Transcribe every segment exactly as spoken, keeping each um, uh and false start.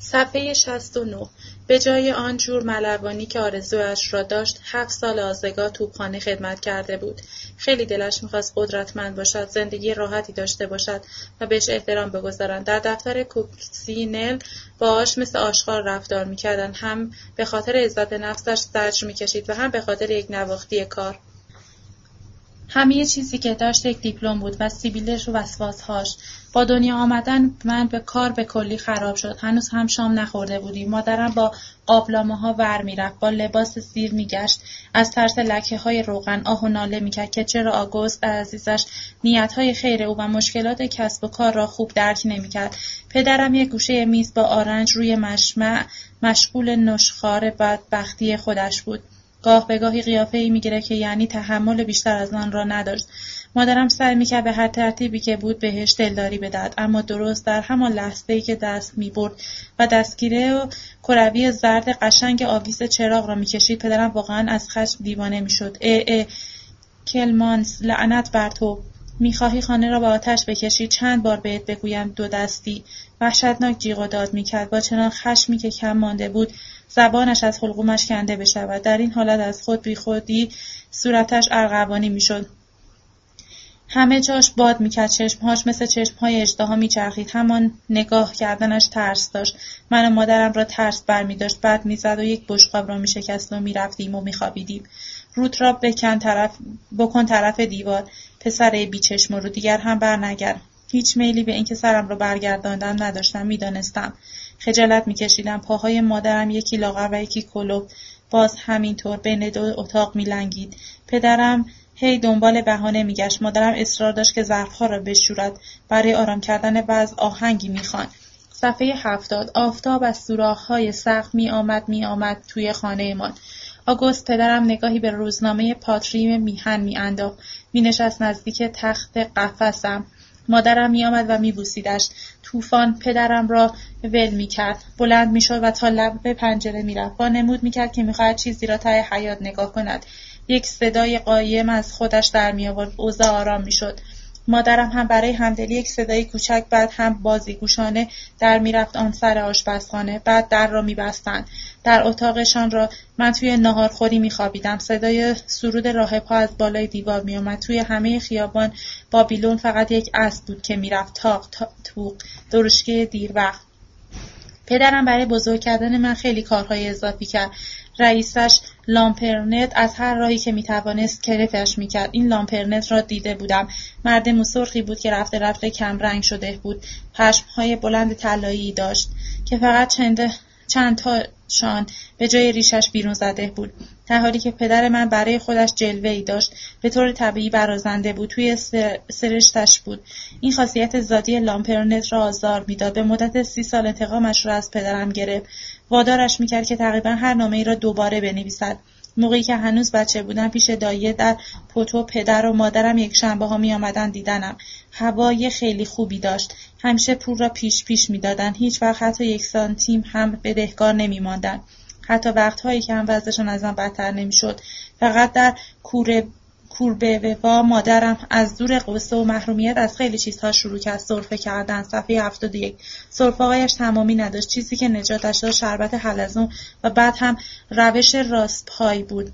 صفحه شصت و نه. به جای آن جور ملوانی که آرزویش را داشت، هفت سال آزگار توپخانه خدمت کرده بود. خیلی دلش می‌خواست قدرتمند باشد، زندگی راحتی داشته باشد و بهش احترام بگذارند. در دفتر کوکسینل باهاش مثل آشغال رفتار می‌کردند. هم به خاطر عزت نفسش زجر می‌کشید و هم به خاطر یک نواختی کار. همه چیزی که داشت یک دیپلم بود و سیبیلش و وسواسهاش. با دنیا آمدن من به کار به کلی خراب شد. هنوز هم شام نخورده بودیم. مادرم با قابلمه ها ور میرفت، با لباس زیر میگشت، از ترس لکه های روغن آه و ناله میکرد که چرا آگوست عزیزش نیت های خیر او و مشکلات کسب و کار را خوب درک نمیکرد. پدرم یک گوشه میز با آرنج روی مشمع مشغول نشخوار بدبختی خودش بود. گاه به گاهی قیافه‌ای می‌گرفت که یعنی تحمل بیشتر از آن را نداشت. مادرم سعی می‌کرد به هر ترتیبی که بود بهش دلداری بدهد، اما درست در همان لحظه‌ای که دست می‌برد و دستگیره و کروی زرد قشنگ آویز چراغ را می‌کشید، پدرم واقعاً از خشم دیوانه می‌شد. اه اه کلمانس، لعنت بر تو! می‌خواهی خانه را به آتش بکشی؟ چند بار بهت بگویم دو دستی؟ وحشتناک جیغ و داد می‌کرد با چنان خشمی که کم مانده بود زبانش از حلقومش کنده بشود. در این حالت از خود بی خودی صورتش ارغوانی میشد. همه جاش باد میکرد، چشمهاش مثل چشمهای اژدها میچرخید. همان نگاه کردنش ترس داشت. من و مادرم را ترس برمی‌داشت. بعد میزد و یک بشقاب را میشکست و میرفتیم و میخوابیدیم. روت را بکن طرف بکن طرف دیوار. پسر بیچشم رو دیگر هم برنگرد. هیچ میلی به اینکه سرم را برگرداندم نداشتم. میدانستم. خجالت میکشیدم. پاهای مادرم یکی لاغر و یکی کلوب باز همینطور بین دو اتاق میلنگید. پدرم هی دنبال بهانه میگشت. مادرم اصرار داشت که ظرفها را بشورد. برای آرام کردن وضع آهنگی میخواند. صفحه هفتاد. آفتاب از سوراخ‌های سقف می آمد می آمد توی خانه ما. آگوست پدرم نگاهی به روزنامه پاتریم میهن می انداخت. می نشست نزدیک تخت قفسم. مادرم می آمد و می بوسیدش. طوفان پدرم را ول می کرد. بلند می شد و تا لب پنجره می رفت. با نمود می کرد که می خواهد چیزی را ته حیاط نگاه کند. یک صدای قایم از خودش در می آورد. اوضاع آرام می شد. مادرم هم برای همدلی یک صدای کوچک بعد هم بازیگوشانه در می رفت آن سر آشپزخانه. بعد در را می بستند. در اتاقشان را من توی ناهارخوری می خوابیدم. صدای سرود راهب‌ها از بالای دیوار می آمد. توی همه خیابان بابیلون فقط یک اسب بود که می رفت تاق توق درشکه دیر وقت. پدرم برای بزرگ کردن من خیلی کارهای اضافی کرد. رئیسش لامپرنت از هر راهی که میتوانست کلفش میکرد. این لامپرنت را دیده بودم. مرد موسرخی بود که رفته رفته کم رنگ شده بود. پشمهای بلند طلایی داشت که فقط چند چند تاشان به جای ریشش بیرون زده بود. در حالی که پدر من برای خودش جلوه‌ای داشت. به طور طبیعی برازنده بود. توی سر... سرشتش بود. این خاصیت ذاتی لامپرنت را آزار میداد. به مدت سی سال انتقامش را از پدرم گرفت. وادارش میکرد که تقریبا هر نامه‌ای را دوباره بنویسد. موقعی که هنوز بچه بودم پیش دایه در پوتو پدر و مادرم یک شنبه ها می آمدن دیدنم. هوای خیلی خوبی داشت. همیشه پول را پیش پیش می دادن. هیچ وقت حتی یک سانتیم هم بدهکار نمی ماندن. حتی وقتهایی که هم وضعشان از من بدتر نمی شد. فقط در کوره کوربه و مادرم از دور قصه و محرومیت از خیلی چیزها شروع کرد سرفه کردن. صفحه هفتاد و یک. سرفه‌هایش تمامی نداشت. چیزی که نجاتش داد شربت حلزون و بعد هم روش راستپای بود.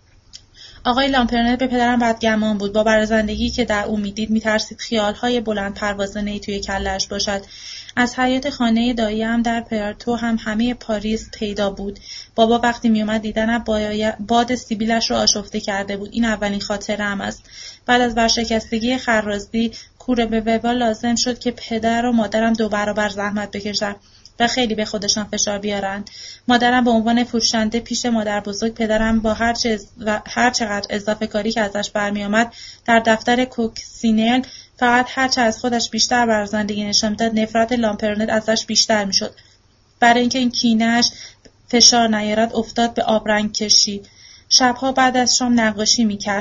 آقای لامپرنت به پدرم بدگمان بود. با برازندگی که در او میدید میترسید خیالهای بلند پروازانه‌ای توی کله‌اش باشد. از حیاط خانه دایی‌ام در پرتو هم همه پاریس پیدا بود. بابا وقتی میومد دیدنم باد سیبیلش رو آشفته کرده بود. این اولین خاطره‌ام است. بعد از ورشکستگی خرازی کوره به وبا لازم شد که پدر و مادرم دو برابر زحمت بکشن و خیلی به خودشان فشار بیارن. مادرم به عنوان فروشنده پیش مادر بزرگ، پدرم با هر, چز و هر چقدر اضافه کاری که ازش برمی آمد در دفتر کوکسینل فقط هرچه از خودش بیشتر بر زندگی نشان میداد نفرت لامپرنت ازش بیشتر میشد. برای اینکه این کینه‌اش فشار نیارد افتاد به آبرنگ کشی. شبها بعد از شام نقاشی میکرد.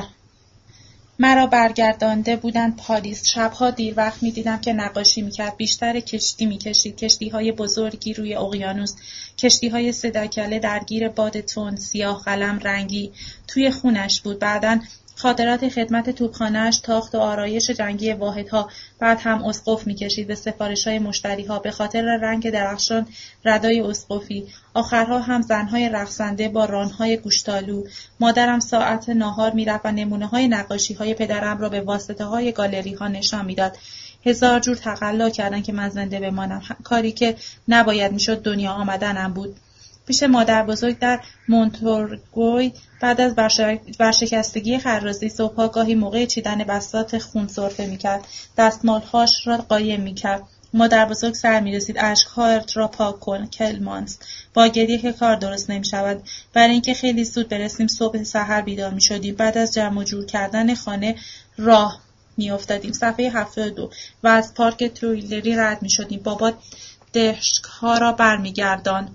مرا برگردانده بودند پاریس. شبها دیر وقت می‌دیدم که نقاشی می‌کرد. بیشتر کشتی می‌کشید، کشتی‌های بزرگی روی اقیانوس، کشتی‌های سه دکله درگیر باد تند، سیاه قلم رنگی. توی خونش بود. بعداً خاطرات خدمت توپخانه‌اش، تاخت و آرایش جنگی واحدها، بعد هم اسقف می‌کشید به سفارش‌های مشتری‌ها، به خاطر رنگ درخشان ردای اسقفی، آخرها هم زن‌های رقصنده با ران‌های گوشتالو. مادرم ساعت ناهار می‌رفت و نمونه‌های نقاشی‌های پدرم را به واسطه‌های گالری‌ها نشان می‌داد. هزار جور تقلا کردند که من زنده بمانم، کاری که نباید می‌شد دنیا آمدنم بود. پیش مادر بزرگ در مونتورگوی بعد از ورشکستگی خرازی صبح‌ها گاهی موقع چیدن بساط خون سرفه می‌کرد، دستمال‌هاش را قایم می‌کرد. مادر بزرگ سر می‌رسید: اشک‌هایت را پاک کن کلمانس، با گریه که کار درست نمی‌شود. برای اینکه خیلی زود برسیم صبح سحر بیدار می‌شدیم. بعد از جمع و جور کردن خانه راه می‌افتادیم. صفحه هفتاد و دو و از پارک تویلری رد می‌شدیم. بابا دشک‌ها را برمی‌گرداند.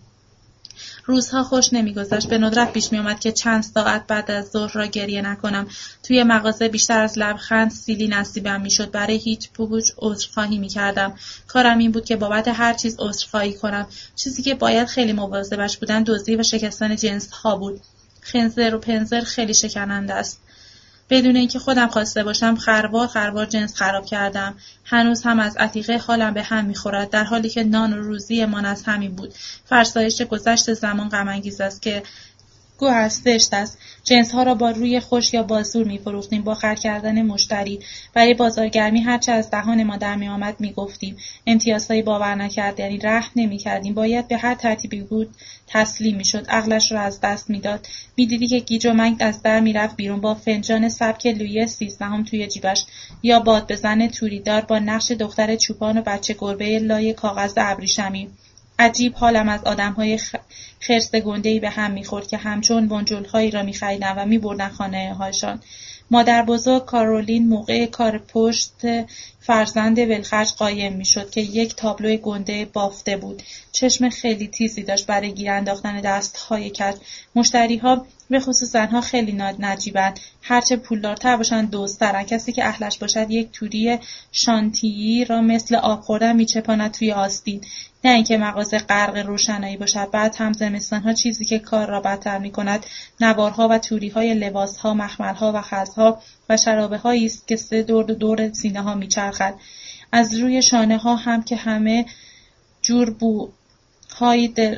روزها خوش نمی‌گذشت. به ندرت پیش می‌آمد که چند ساعت بعد از ظهر را گریه نکنم. توی مغازه بیشتر از لبخند سیلی نصیبم می‌شد. برای هیچ پوچ عذرخواهی می‌کردم. کارم این بود که بابت هر چیز عذرخواهی کنم. چیزی که باید خیلی مواظبش بودن دزدی و شکستن جنس‌ها بود. خنزر و پنزر خیلی شکننده است. بدون اینکه خودم خواسته باشم خروار خروار جنس خراب کردم. هنوز هم از عتیقه حالم به هم می‌خورد، در حالی که نان و روزی‌مان از همین بود. فرسایش گذشت زمان غم‌انگیز است که گوهر زشت است. جنس‌ها را با روی خوش یا با زور می‌فروختیم، با خرج کردن مشتری. برای بازارگرمی هرچه از دهان ما در می‌آمد می‌گفتیم. امتیازهایی باور نکرد، یعنی رحم نمی‌کردیم. باید به هر ترتیبی بود تسلیم می‌شد. عقلش را از دست می‌داد. می‌دیدی که گیج و منگ از در می‌رفت بیرون با فنجان سبک لویی سیزدهم توی جیبش، یا باد بزن توریدار با نقش دختر چوپان و بچه گربه لای کاغذ ابریشمی. عجیب حالم از آدم‌های خ... خرس گنده‌ای به هم می‌خورد که همچون بنجل‌هایی را می‌خریدند و می‌بردند خانه‌هایشان. مادر بزرگ کارولین موقع کار پشت فرزند ولخرج قایم می‌شد که یک تابلو گنده بافته بود. چشم خیلی تیزی داشت برای گیر انداختن دست‌های کج. مشتری‌ها به خصوص زن‌ها خیلی نجیبند. هرچه پولدارتر باشند دزدترند. کسی که اهلش باشد یک توری شانتیی را مثل آب خوردن می‌چپاند توی آستین. نه اینکه مغازه غرق روشنایی باشد. بعد هم زمستان‌ها چیزی که کار را بدتر می‌کند نوارها و توری‌های لباس‌ها، مخمل‌ها و خزها و شرابه‌هایی است که سه دور دور سینه‌ها می‌چرخد. از روی شانه‌ها هم که همه جور بوهای در...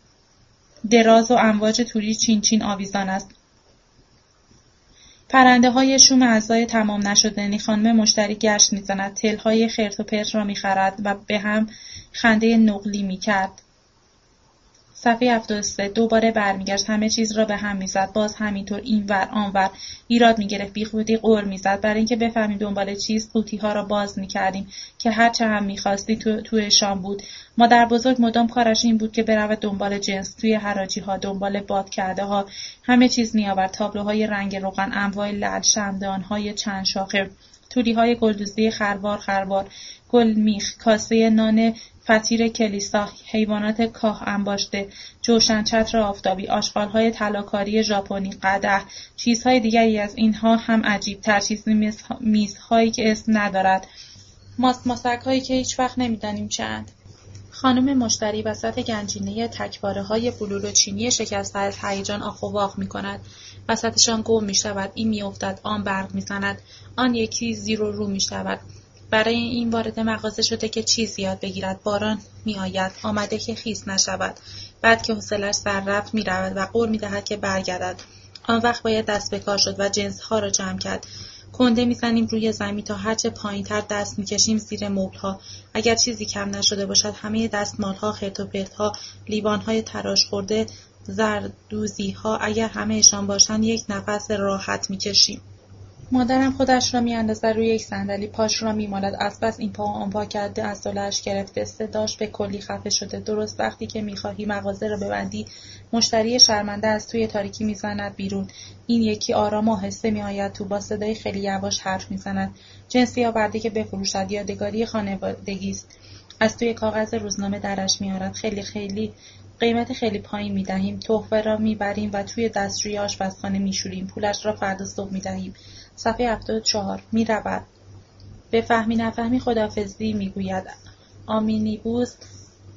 دراز و امواج توری چین چین آویزان است. پرنده های شوم اعضای تمام نشدنی. خانم مشتری گشت می‌زند، تل‌های خرت و پرت را می‌خرد و به هم خنده نقلی می‌کرد. صفحه هفتاد و سه دوباره برمیگشت، همه چیز را به هم می‌زد، باز همینطور اینور آنور ایراد می‌گرفت، بیخودی غر می‌زد. برای اینکه بفهمیم دنبال چیز قوطی‌ها را باز می‌کردیم که هر چه هم می‌خواستی تو تویشان بود. مادر بزرگ مدام کارش این بود که برود دنبال جنس، توی حراجی‌ها، دنبال باد کرده‌ها، همه چیز می‌آورد، تابلوهای رنگ روغن، انواع لعل، شمعدان‌های چند شاخه، تولی‌های گلدوزی خروار خروار، گلمیخ، کاسه نان فطیر کلیسا، حیوانات کاه انباشته، جوشن چتر آفتابی، آشغال‌های طلاکاری ژاپنی، قدح، چیزهای دیگری از اینها هم عجیب‌تر، چیزی میز... میزهایی که اسم ندارد، ماست ماسک‌هایی که هیچ وقت نمی‌دانیم چند. خانم مشتری وسط گنجینه تکواره‌های بلور و چینی شکسته از هیجان آخ و واق می‌کند. وسطشان گم می‌شود، این می‌افتد، آن برق می‌زند، آن یکی زیر و رو می‌شود. برای این وارد مغازه شده که چیز یاد بگیرد. باران می‌آید، آمده که خیس نشود. بعد که حوصله‌اش سر رفت می‌رود و قول می‌دهد که برگردد. آن وقت باید دست به کار شد و جنس‌ها را جمع کرد. کنده می‌زنیم روی زمین تا هرچه پایین‌تر دست می‌کشیم زیر مبل‌ها. اگر چیزی کم نشده باشد همه دستمال‌ها، خرت و پرت‌ها، لیوان‌های تراش خورده، زردوزی‌ها، اگر همه‌شان باشند یک نفس راحت می‌کشیم. مادرم خودش را می‌اندازد روی یک صندلی، پاش را می‌مالد، از بس این پا آن پا کرده از دلش گرفته، صداش به کلی خفه شده. درست وقتی که می‌خواهی مغازه را ببندی، مشتری شرمنده از توی تاریکی می‌زند بیرون. این یکی آرام و آهسته می‌آید تو، با صدای خیلی یواش حرف می‌زند. جنسی آورده که بفروشد، یادگاری خانوادگی است. از توی کاغذ روزنامه درش می‌آورد. خیلی خیلی قیمت خیلی پایین می‌دهیم. تحفه را می‌بریم و توی دستشویی آشپزخانه می‌شوریم. پولش را فردا صبح می‌دهیم. صفحه هفتاد و چهار می رود. به فهمی نفهمی خداحافظی می گوید. آمینیبوس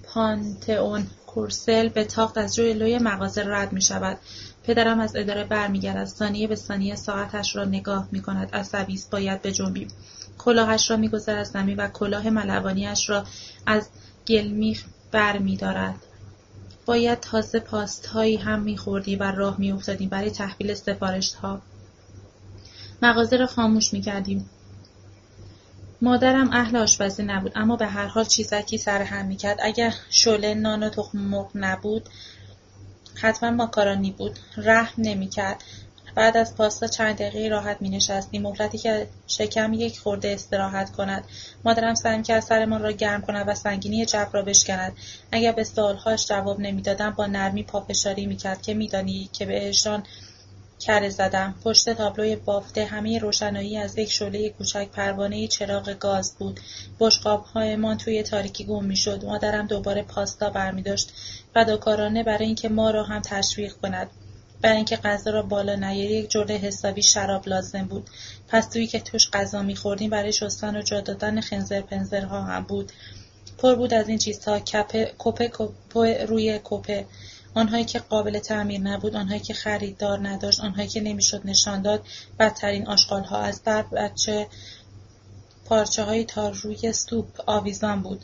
پانتئون کورسل به تاخت از جلوی مغازه رد می شود. پدرم از اداره برمیگردد. ثانیه به ثانیه ساعتش را نگاه می کند. عصبی است. باید بجنبیم. کلاهش را می گذارد از زمین و کلاه ملوانیش را از گلمیخ بر می دارد. باید تازه پاست هایی هم می خوردی و راه می افتادیم برای تحویل سفارش ها. مغازه را خاموش می کردیم. مادرم اهل آشپزی نبود، اما به هر حال چیزکی سرهم می کرد. اگر شله، نان و تخم مرغ نبود، حتما ماکارونی بود. رحم نمی کرد. بعد از پاستا چند دقیقه راحت می نشستیم، مهلتی که شکم یک خورده استراحت کند. مادرم سعی کرد سرمان را گرم کند و سنگینی جو را بشکند. اگر به سوالهاش جواب نمی دادم، با نرمی پافشاری می کرد که می دانی که بهشان کره زدم. پشت تابلوی بافته همه روشنایی از یک شعله کوچک پروانه چراغ گاز بود. بشقاب‌هایمان توی تاریکی گم می‌شد. مادرم دوباره پاستا برمی‌داشت، فداکارانه برای اینکه ما را هم تشویق کند. برای اینکه غذا را بالا نیاری یک جرعه حسابی شراب لازم بود. پستویی که توش غذا می‌خوردیم برای شستن و جا دادن خنزر پنزرها هم بود. پر بود از این چیزها، کپه کپه کپه روی کپه. آنهایی که قابل تعمیر نبود، آنهایی که خریدار نداشت، آنهایی که نمیشد نشان داد. بدترین آشغال‌ها از در بچه پارچه‌هایی تا روی سوپ آویزان بود.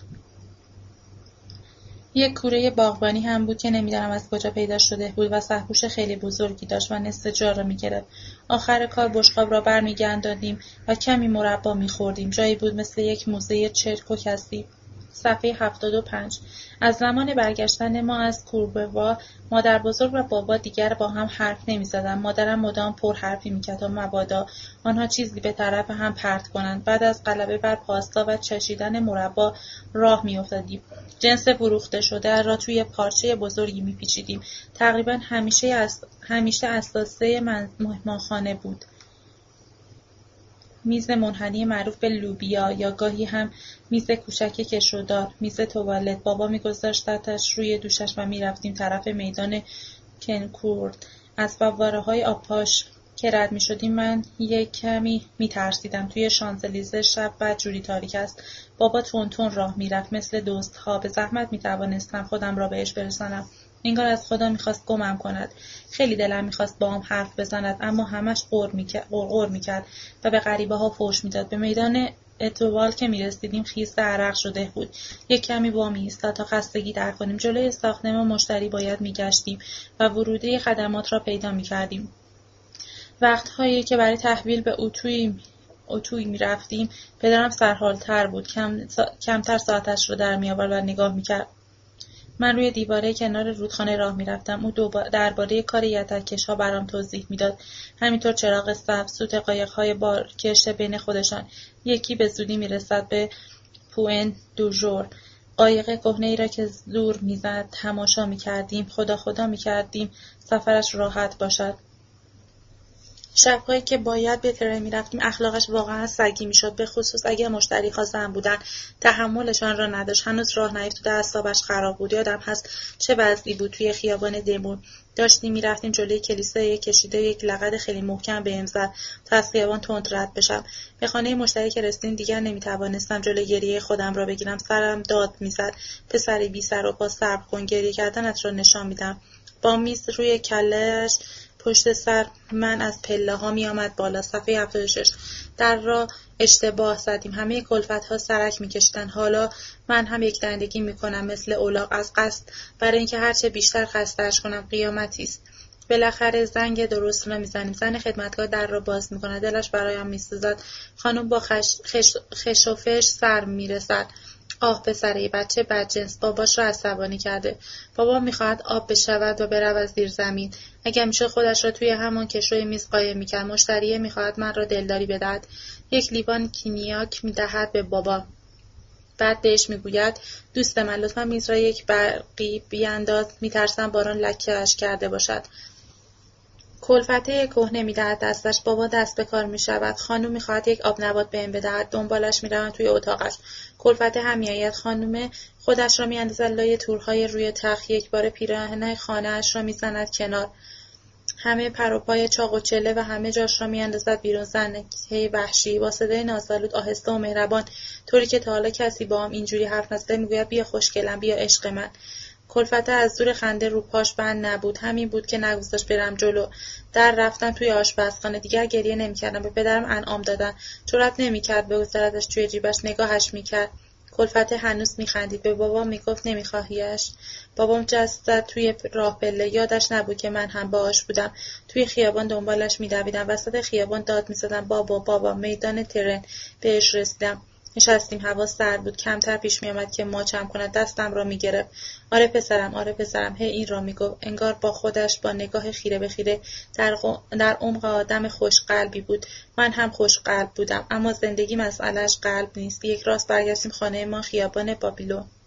یک کوره باغبانی هم بود که نمیدانم از کجا پیدا شده بود و سرپوش خیلی بزرگی داشت و نصف جا را می‌گرفت. آخر کار بشقاب را برمیگرداندیم و کمی مربا می‌خوردیم. جایی بود مثل یک موزه چرک و کثیف. صفحه هفتاد و پنج. از زمان برگشتن ما از کوربوا، مادر بزرگ و بابا دیگر با هم حرف نمی زدن. مادرم مدام پر حرفی می کرد و مبادا آنها چیزی به طرف هم پرت کنند. بعد از غلبه بر پاستا و چشیدن مربا راه می افتادیم. جنس فروخته شده را توی پارچه بزرگی می پیچیدیم. تقریبا همیشه از همیشه اساسه مهمانخانه بود. میز منحنی معروف به لوبیا یا گاهی هم میز کوچک کشودار، میز توالت. بابا میگذاشتش روی دوشش و میرفتیم طرف میدان کنکورد. از فواره‌های آبپاش که رد میشدیم من یک کمی میترسیدم. توی شانزلیزه شب بد جوری تاریک است. بابا تون تون راه میرفت مثل دزدها. به زحمت میتوانستم خودم را بهش برسانم. انگار از خدا میخواست گمم کند. خیلی دلم میخواست با هم حرف بزند، اما همش غرغر میکرد و به غریبه ها فحش میداد. به میدان اتوبال که میرسیدیم خیس عرق شده بود. یک کمی وامی ایستاد تا خستگی در کنیم. جلوی ساختمان مشتری باید میگشتیم و ورودی خدمات را پیدا میکردیم. وقتهایی که برای تحویل به اتوی اتوی میرفتیم، پدرم سرحالتر بود. کم سا... کمتر ساعتش رو در میآورد و نگاه میکرد. من روی دیواره کنار رودخانه راه می‌رفتم. او درباره کار یدک‌کش‌ها برام توضیح می‌داد. همینطور چراغ سبز، سوت قایق‌های بارکش بین خودشان. یکی به زودی می‌رسد به پوئن دوژور. قایق کهنه‌ای را که زور می‌زد تماشا می‌کردیم. خدا خدا می‌کردیم سفرش راحت باشد. شب‌هایی که باید به ترن می‌رفتیم اخلاقش واقعا سگی می‌شد، به خصوص اگر مشتری‌ها زن بودن. تحملشان را نداشت. هنوز راه نیفتاده اعصابش خراب بود. یادم هست چه وضعی بود توی خیابان دمون. داشتیم می‌رفتیم جلوی کلیسای کشیده یک لغت خیلی محکم بهم زد تا از خیابان تند رد بشم. به خانه مشتری که رسیدیم دیگر نمی‌توانستم جلوی گریه خودم را بگیرم. سرم داد می‌زد. پسری بی سر و پا صبر کن، گریه کردنت را نشان میدم. با میز روی کله‌اش پشت سر من از پله ها می آمد بالا. صفحه هفتاد و شش. در را اشتباه زدیم. همه کلفت ها سرک می کشیدن. حالا من هم یک دندگی می کنم مثل اولاغ، از قصد، برای اینکه هرچه بیشتر خسته‌اش کنم. قیامتی است. بالاخره زنگ درست را می زنیم. زن خدمتکار در را باز می کند. دلش برایم می سوزد. خانم با خش, خش, خش و فش سر می رسد. آه پسره بچه بدجنس، باباش را عصبانی کرده. بابا میخواهد آب بشود و برود زیر زمین. اگر میشه خودش را توی همان کشوی میز قایم میکرد. مشتریه میخواهد من را دلداری بدهد. یک لیوان کینیاک میدهد به بابا. بعد بهش میگوید دوست من لطفا میز را یک برقی بیانداز، میترسم باران لکه‌اش کرده باشد. کلفته کهنه میدهد دستش. بابا دست به کار میشود. خانم میخواهد یک آب نبات بهم بدهد. دنبالش میروند توی اتاقش. کلفته هم میآید. خانم خودش را میاندازد لای تورهای روی تخت. یک بار پیراهن خانه‌اش را میزند کنار. همه پر و پای چاق و چله و همه جاش را میاندازد بیرون. زنکهی وحشی با صدای نازآلود، آهسته و مهربان، طوری که تا حالا کسی با هم اینجوری حرف نزده، میگوید بیا خوشگلم، بیا عشق من. کلفته از زور خنده رو پاش بند نبود. همین بود که نگذاشت برم جلو. در رفتم توی آشپزخانه. دیگر گریه نمی‌کردم. به پدرم انعام دادن. جرأت نمی‌کرد بگذاردش توی جیبش. نگاهش می‌کرد. کلفته هنوز می‌خندید. به بابام میگفت نمی‌خواهیش. بابام جست زد توی راه پله. یادش نبود که من هم باهاش بودم. توی خیابان دنبالش می‌دویدم. وسط خیابان داد می‌زدم بابا بابا. میدان ترن بهش رسیدم. نشستیم. هوا سرد بود. کمتر پیش می‌آمد که ماچم کند. دستم را می‌گرفت. آره پسرم، آره پسرم، هی این را میگفت. انگار با خودش با نگاه خیره به خیره در, غ... در عمق آدم خوشقلبی بود. من هم خوشقلب بودم، اما زندگی مسئلهش قلب نیست. یک راست برگشتیم خانه ما، خیابان بابیلو.